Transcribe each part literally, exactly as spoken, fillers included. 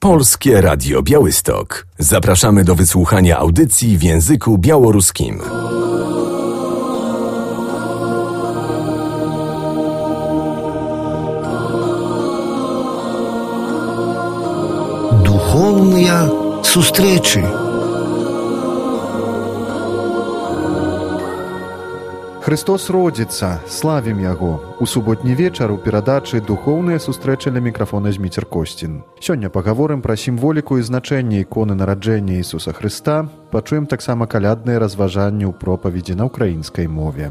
Polskie Radio Białystok. Zapraszamy do wysłuchania audycji w języku białoruskim. Духовные встречи. Христос родзіцца, славім Яго. У суботні вечар у перадачы «Духоўныя сустрэчы» ля мікрафона Зміцер Косцін. Сёння пагаворым пра сімволіку і значэнне іконы нараджэння Ісуса Хрыста, пачуем таксама калядныя разважанні ў пропаведзі на ўкраінскай мове.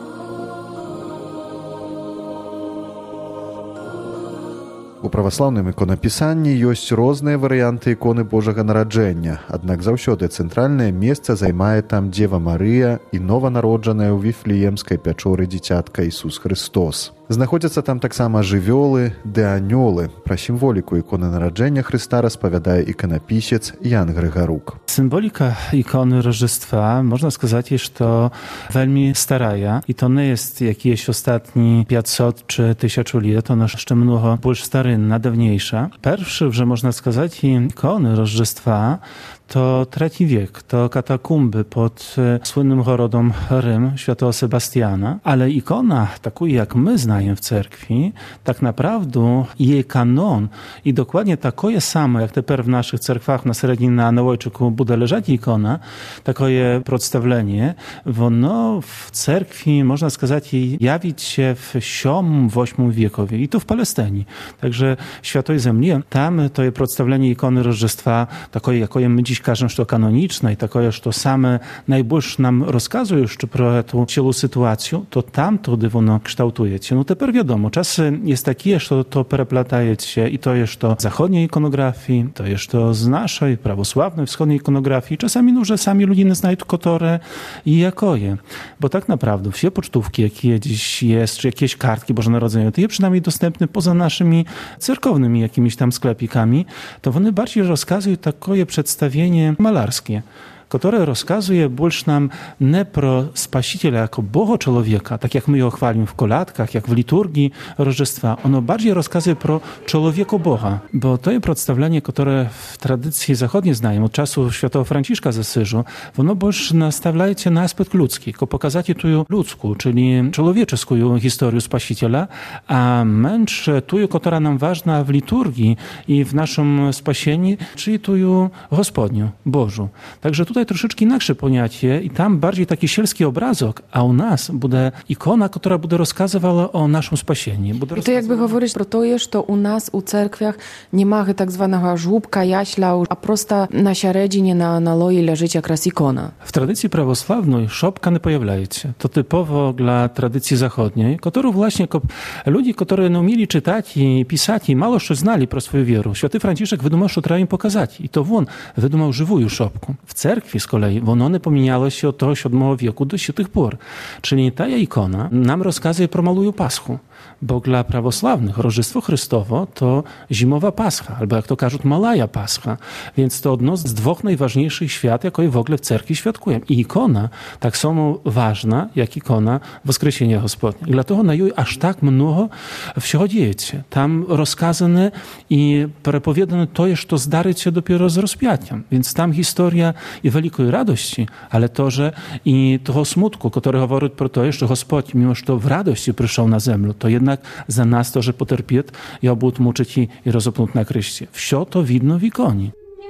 У праваслаўным іконапісанні ёсць розныя варыянты іконы Божага нараджэння, аднак заўсёды цэнтральнае месца займае там Дзева Марыя і нованароджаная ў Віфлеемскай пячоры дзіцятка Ісус Хрыстос. Знаходзяцца там таксама жывёлы ды анёлы. Пра сімволіку іконы нараджэння Хrysta распавядае іканапісец Jan Grygaruк. Symbolika ikony Rożdżestwa, można сказать, że to veľmi staraja i to nie jest jakieś ostatni pięćset czy tysiąc lat, to jeszcze mnogo больш starynna, dawniejsza. Pierwszy, że można сказать, ikony Rożdżestwa to trzeci wiek, to katakumby pod słynnym Horodom Rym świętego Sebastiana, ale ikona, taką jak my znajemy w cerkwi, tak naprawdę jej kanon i dokładnie takie samo, jak teraz w naszych cerkwach na sredni na nałojczyku bude leżeć ikona, takie przedstawienie, ono w cerkwi, można сказать, jawić się w siódmym, ósmym wiekowie i to w Palestynie. Także w Świętej Ziemi, tam to jest przedstawienie ikony Rożdżestwa, takie, jakie my dziś кажем, что канонично, и такое, что самое найбольше нам розказує, що про эту цілу ситуацію, то там туди воно kształtується. Ну, тепер відомо, часи є такі, що то переплатається, і то є, що заходньої іконографії, то є, що з нашої православної wschodniej іконографії. Czasami no, że sami ludzie nie znają, które i jakoje. Bo tak naprawdę wszystkie pocztówki, jakie dziś jest, czy jakieś kartki Bożonarodzenia, to je przynajmniej dostępne poza naszymi cerkownymi jakimiś tam sklepikami, to one bardziej rozkazują takie przedstawienie malarskie, które rozkazuje больше nam nie pro Spasiciela jako Boga człowieka, tak jak my ją chwalimy w koladkach, jak w liturgii Rożdżestwa. Ono bardziej rozkazuje pro człowieka Boga, bo to jest przedstawienie, które w tradycji zachodniej znają od czasu świętego Franciszka z Asyżu, ono больше nastawiaje się na aspekt ludzki, jako pokazać tu ludzką, czyli człowieczeską historię Spasiciela, a męcz tu, która nam ważna w liturgii i w naszym spasieniu, czyli tu Gospodniu, Bożu. Także tutaj troszeczkę inaksze pojęcie i tam bardziej taki sielski obrazok, a u nas będzie ikona, która będzie rozkazywała o naszym spasieniu. I to jakby mówić pro to jest, to u nas u cerkwiach nie ma tak zwanego żłóbka, jaśla, a prosta na średzinie na naloi leży jak ikona. W tradycji prawosławnej szopka nie pojawia się. To typowo dla tradycji zachodniej, którą właśnie ludzie, którzy nie umieli czytać i pisać i mało co znali pro swoją wierę. Święty Franciszek wydumał, że trzeba im pokazać. I to on wydumał żywую szopkę. W cerkwi z kolei ono nie pominęło się od tego siódmego wieku do tych por. Czyli ta ikona nam rozkazuje pro malują Paschu. Bo dla prawosławnych Rożdżestwo Chrystowo to zimowa Pascha, albo jak to każą, Malaja Pascha. Więc to jedno z dwóch najważniejszych świat, jakie w ogóle w cerkwi świadkują. I ikona tak samo ważna, jak ikona Woskreśnienia Gospodnia. I dlatego na niej aż tak mnogo всього dzieje się. Tam rozkazane i prepowiadane to jest, to zdarzy się dopiero z rozpięciem. Więc tam historia i wielkiej radości, ale to, że i tego smutku, który mówi pro to, że Gospodź, mimo że to w radości przyszedł na ziemię, to jednak za nas to, że poterpieć, ja budu muczyć i rozopnąć na kryście. Wsio to widno w ikonie.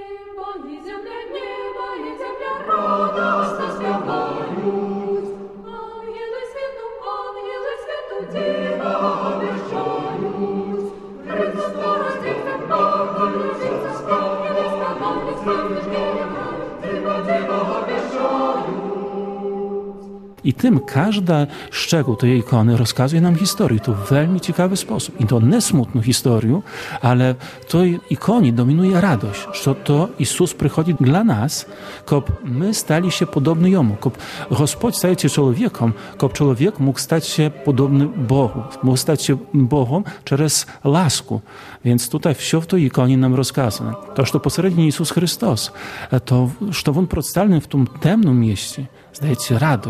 I tym każda szczegół tej ikony rozkazuje nam historię. To w veľmi ciekawy sposób. I to nie smutną historię, ale w tej ikonie dominuje radość, że to Jezus przychodzi dla nas, kop my stali się podobni Jemu, kop Gospodź staje się człowiekiem, kop człowiek mógł stać się podobny Bogu, mógł stać się Bogiem przez lasku. Więc tutaj все w tej ikonie nam rozkazane. To, że pośredni Jezus Chrystus, to, że On przedstawiony w tym temnym mieście, zdaje się radość, powinna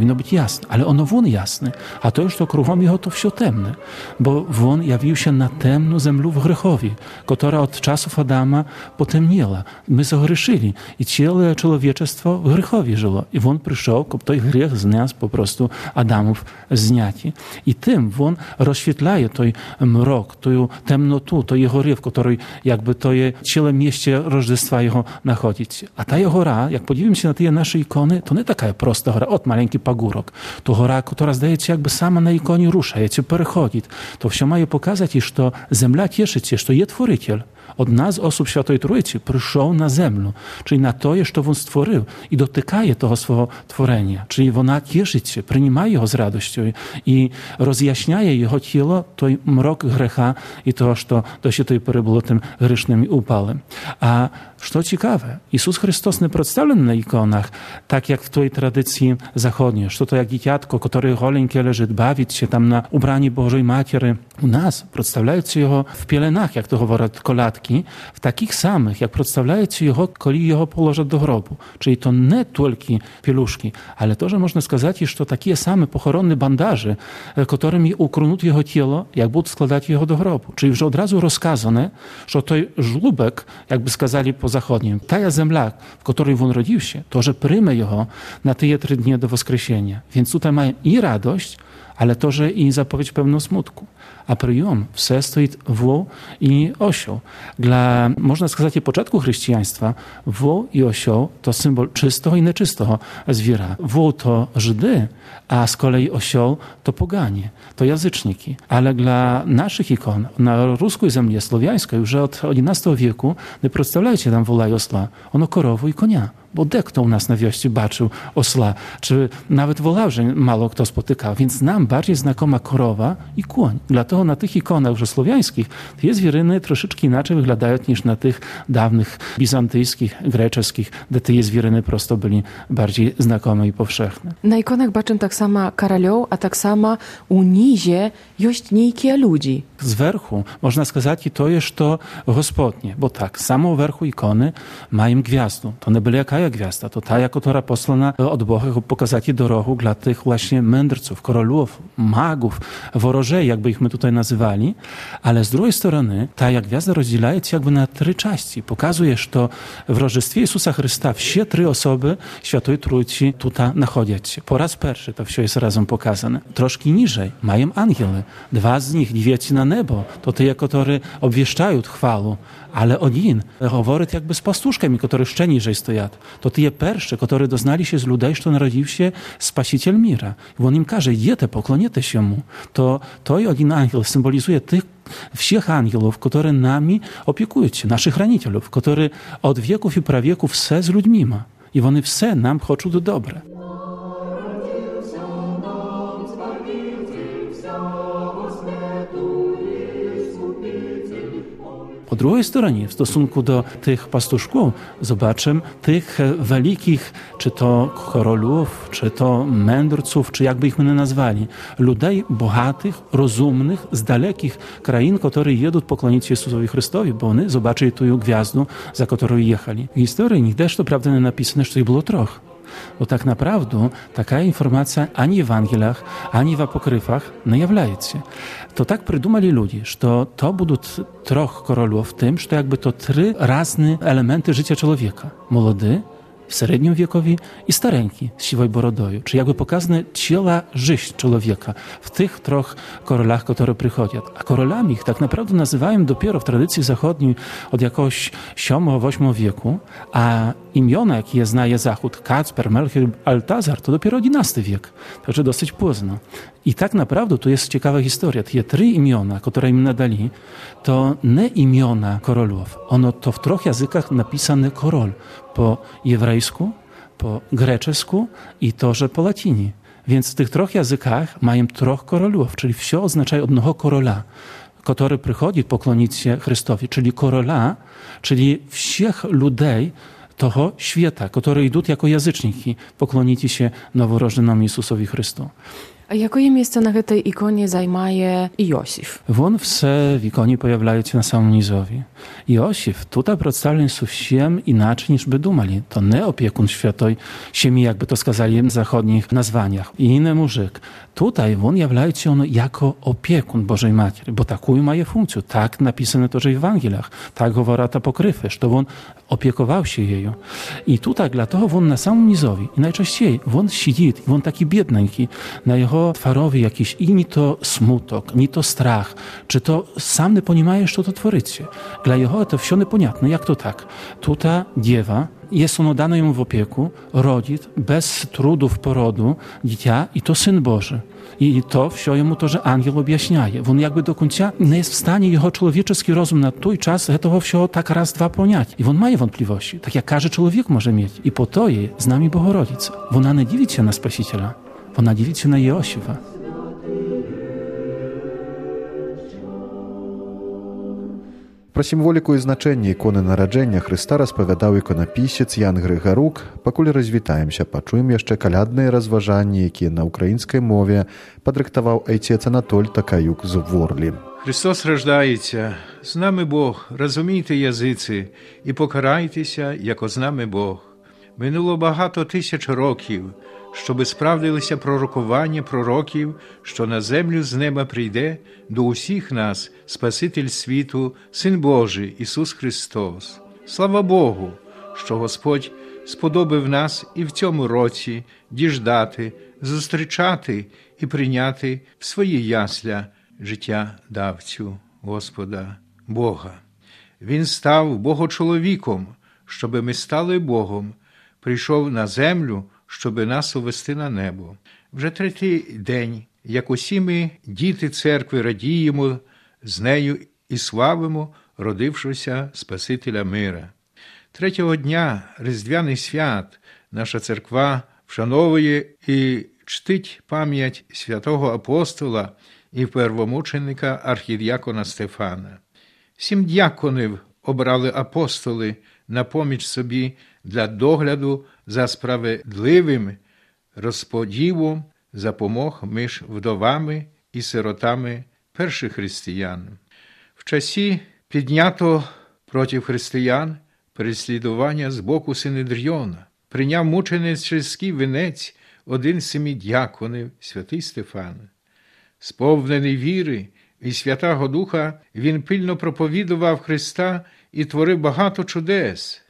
powinno być jasne, ale ono won jasny, a to już to kruгом його to все темне, bo won jawił się na temną zemlю w grzechowi, która od czasów Adama potemniela. My zagrzeszyli i całe człowieczeństwo w grzechowi żyło. I won przyszedł, aby ten grzech z nas po prostu Adamów zняти. I tym won rozświetlaje той mrok, ту темноту, той гори, в której jakby to je całe mieście Rożdestwa jego nachodzić. A ta gora, jak podziwimy się na te nasze ikony, to nie taka prosta gora, od maleńki pagórok. To gora, która zdaje się jakby sama na ikonie rusza, je переходить. To все має показати, що земля тішиться, що є Творитель. Одна з осіб Святої Троїці прийшов на землю, czyli na to, що він створив, і дотикає того свого творення. Czyli вона тішиться, приймає його з радістю і роз'ясняє його тіло, той мрок греха і того, що до ще той перебуло тим грішним і упалим. А що цікаве, Ісус Христос не представлений на іконах, так як в той традиції заходньої, що то як дитятко, яке голеньке лежить, бавиться там на убранні Божої Матері. У нас представляються його в пеленах, як то говорять колядки, w takich samych, jak przedstawiają jego, kiedy jego położą do grobu. Czyli to nie tylko pieluszki, ale to, że można сказать, że to takie same pochoronne bandaże, którymi ukryją jego ciało, jak będą składać jego do grobu. Czyli już od razu rozkazane, że to żlubek, jakby skazali po zachodnim, ta ziemia, w której on rodził się, to, że przyjmie jego na te trzy dni do wskrzesienia. Więc tutaj mają i radość, ale to, że i zapowiedź pewną smutku. A przyjom все стоїть вол і осьол. Dla, można сказати, początku chrześcijaństwa wół i osioł to symbol czystego i nieczystego zwierzę. Wół to Żydy, a z kolei osioł to poganie, to jazyczniki. Ale dla naszych ikon na ruskiej ziemi słowiańskiej już od jedenastego wieku nie przedstawiajcie tam wola i osla, ono korowu i konia. Bo dekto u nas na wioście baczył osla, czy nawet wola, że mało kto spotykał. Więc nam bardziej znakoma korowa i koń. Dlatego na tych ikonach już słowiańskich te zwieryny troszeczkę inaczej wyglądają niż na tych dawnych bizantyjskich, greczeskich, gdzie te zwieryny prosto byli bardziej znakome i powszechne. Na ikonach baczym tak samo karolów, a tak samo u nizie jest niejakie ludzi. Z werchu można сказать i to jest to Gospodnie, bo tak, samo werchu ikony mają gwiazdu. To nie byle jaka gwiazda, to ta, która posłana od Boga, żeby pokazać drogę dla tych właśnie mędrców, korolów, magów, worożej, jakby ich my tutaj nazywali, ale z drugiej strony ta gwiazda rozdziela się jakby na trzy części. Pokazuje, że to w Rożestwie Jezusa Chrysta wszystkie trzy osoby Świętej Trójcy tutaj nachodzą się. Po raz pierwszy to wszystko jest razem pokazane. Troszkę niżej mają angiele. Dwa z nich dwieci na niebo. To te, które obwieszczają chwałę, ale один говорить jakby z pastuszkami, które jeszcze niżej stoją. To te pierwsze, które doznali się z ludzi, że narodził się Spasiciel mira. I on im każe, idźcie, pokłoniecie się mu. To, to jeden ангел symbolizuje tych всех ангелов, которые нами опікуються, наших хранителів, которые od wieków i prawieków все z ludźmi ma. I вони все нам хочуть добре. Po drugiej stronie, w stosunku do tych pastuszków, zobaczymy tych wielkich, czy to korolów, czy to mędrców, czy jakby ich my nazwali, ludzi bogatych, rozumnych, z dalekich krain, które jedą poklonić się Jezusowi Chrystowi, bo oni zobaczyli tu gwiazdę, za którą jechali. W historii nigdy to prawda nie napisane, że ich było trochę. Bo tak naprawdę taka informacja ani w Ewangeliach, ani w apokryfach nie являет się. To tak przydumali ludzie, że to będą troch korolów w tym, że to jakby to trzy różne elementy życia człowieka. Młody, w średnim wiekowi i stareńki z siwą borodą. Czy jakby pokazane ciała żyć człowieka w tych troch korolach, które przychodzą. A korolami ich tak naprawdę nazywają dopiero w tradycji zachodniej od jakoś siódmego ósmego wieku, a imiona, jakie znaje Zachód, Kacper, Melchior, Altazar, to dopiero jedenasty wiek. Także dosyć późno. I tak naprawdę tu jest ciekawa historia. Te trzy imiona, które im nadali, to nie imiona korolów. Ono to w troch językach napisane korol. Po hebrajsku, po grecesku i to, że po łacinie. Więc w tych troch językach mają troch korolów, czyli wszystko oznacza jednego korola, który przychodzi poklonić się Chrystowi, czyli korola, czyli wszystkich ludzi toho świata, które idą jako jazyczniki poklonić się noworodzenemu Jezusowi Chrystu. А якое месца на гэтай іконе займае Іосиф? Вон все в іконі появляються на самому низові. Іосиф тут представлений зовсім іначе, ніж би думали. То не опікун świętej ziemi, jakby to skazali w zachodnich nazwaniach. I inny mużyk. Tutaj on являє się on jako opiekun Bożej Matki, bo taką ma funkcję. Tak napisane też w Ewangeliach. Tak говорят apokryfy, że on opiekował się jeju. I tutaj dlatego on na samym nizowi. I najczęściej on siedzi, i on taki biednenki. Na jego twarowi jakiś i ni to smutok, ni to strach, czy to sam nie ponimaje, co to tworycie. Dla jego to wszystko nieponiatne. Jak to tak? Tutaj dziewa, jest ono dane jemu w opieku, rodzic, bez trudów porodu, dziecię i to Syn Boży. I to wszystko jemu to, że angiel objaśniaje. On jakby do końca nie jest w stanie jego człowieczeski rozum na twój czas tego wszystko tak raz, dwa poniać. I on ma wątpliwości, tak jak każdy człowiek może mieć. I po to jej z nami Bohorodzica. Ona nie dziwi się na Spasiciela, ona dziwi się na Iosifa. Пра сімволіку і значэнне іконы нараджэння Хрыста распавядаў іконапісец Ян Грыгарук. Пакуль развітаемся, пачуем яшчэ калядныя разважанні, якія на українській мові падрыхтаваў айцец Анатоль Такаюк з Ворлі. Христос рождається, з нами Бог, розумійте язиці, і покарайтеся, яко з нами Бог. Минуло багато тисяч років, щоби справдилися пророкування пророків, що на землю з неба прийде до усіх нас Спаситель світу, Син Божий Ісус Христос. Слава Богу, що Господь сподобив нас і в цьому році діждати, зустрічати і прийняти в свої ясля життя давцю Господа Бога. Він став Богочоловіком, щоби ми стали Богом, прийшов на землю, щоби нас увести на небо. Вже третій день, як усі ми, діти церкви, радіємо з нею і славимо родившогося Спасителя мира. Третього дня Різдвяний свят наша церква вшановує і чтить пам'ять святого апостола і первомученика архідіакона Стефана. Сім діаконів обрали апостоли на поміч собі для догляду за справедливим розподілом запомог між вдовами і сиротами перших християн. В часі піднято проти християн переслідування з боку Синедріона прийняв мученицький вінець один з семи діаконів, святий Стефан. Сповнений віри і Святого Духа, він пильно проповідував Христа і творив багато чудес.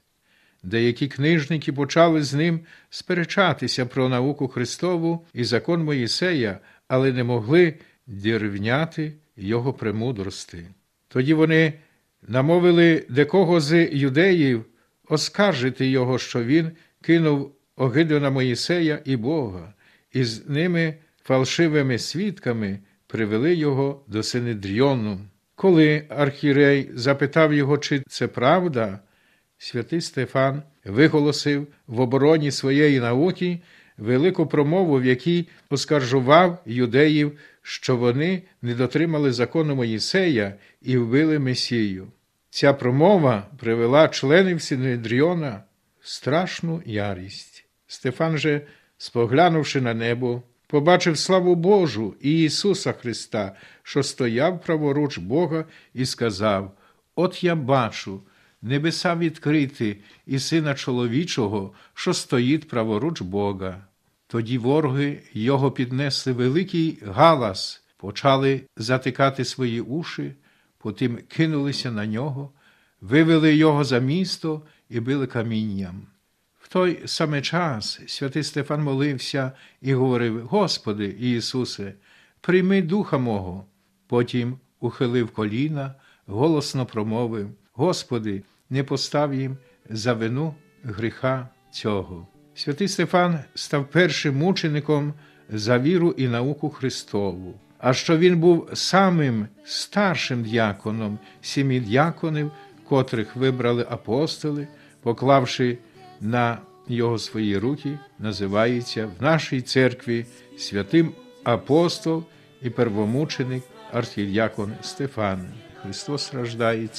Деякі книжники почали з ним сперечатися про науку Христову і закон Моїсея, але не могли дірівняти його премудрости. Тоді вони намовили декого з юдеїв оскаржити його, що він кинув огиду на Моїсея і Бога, і з ними фальшивими свідками привели його до Синедріону. Коли архієрей запитав його, чи це правда, святий Стефан виголосив в обороні своєї науки велику промову, в якій оскаржував юдеїв, що вони не дотримали закону Моїсея і вбили Месію. Ця промова привела членів Синедріона в страшну ярість. Стефан же, споглянувши на небо, побачив славу Божу і Ісуса Христа, що стояв праворуч Бога, і сказав: «От я бачу небеса відкриті і Сина Чоловічого, що стоїть праворуч Бога». Тоді вороги його піднесли великий галас, почали затикати свої уші, потім кинулися на нього, вивели його за місто і били камінням. В той самий час святий Стефан молився і говорив: «Господи Ісусе, прийми духа мого». Потім ухилив коліна, голосно промовив: «Господи, не постав їм за вину гріха цього». Святий Стефан став першим мучеником за віру і науку Христову. А що він був самим старшим діаконом сімі діаконів, котрих вибрали апостоли, поклавши на його свої руки, називається в нашій церкві святим апостол і первомученик архідіакон Стефан. Христос рождається,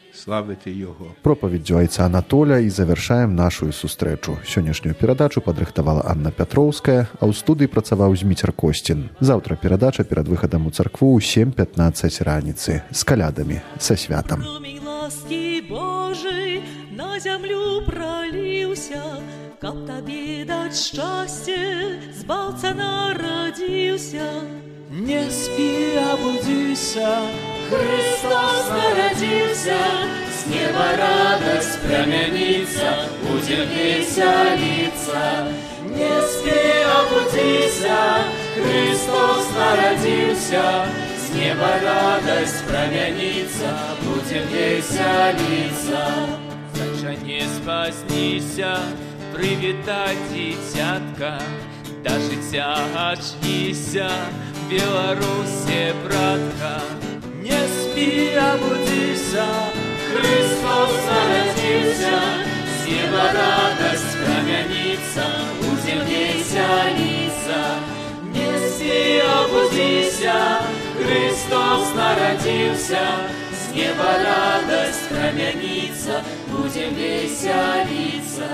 славити Його. Проповеддзю айца Анатоля і завяршаем нашу сустрэчу. Сённяшнюю перадачу падрыхтавала Анна Пятроўская, а ў студыі працаваў Зміцер Косцін. Заўтра перадача перад выхадам у царкву ў сем пятнаццаць раніцы. З калядамі, са святам. Промень ласки Божий на землю пролился, каб табе дать счастье, збаўца народился. Не спи, обудися, Христос народился, с неба радость промянится, будем веселиться. Не спи, обудися, Христос народился, с неба радость промянится, будем веселиться. Также не спаснися, привітай дитятка, да життя очнися, Беларуси, братка. Не спи, обудися, Христос народился, с неба радость промянится, будем веселиться. Не спи, обудися, Христос народился, с неба радость промянится, будем веселиться.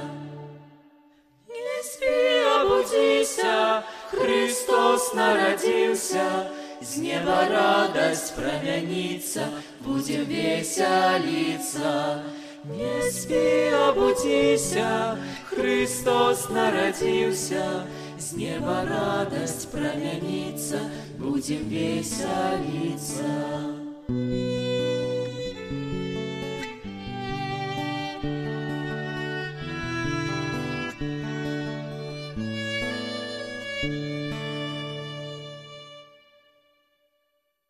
Не спи, обудися, Христос народился, с неба радость промянится, будем веселиться. Не спи, обудися, Христос народился, с неба радость промянится, будем веселиться.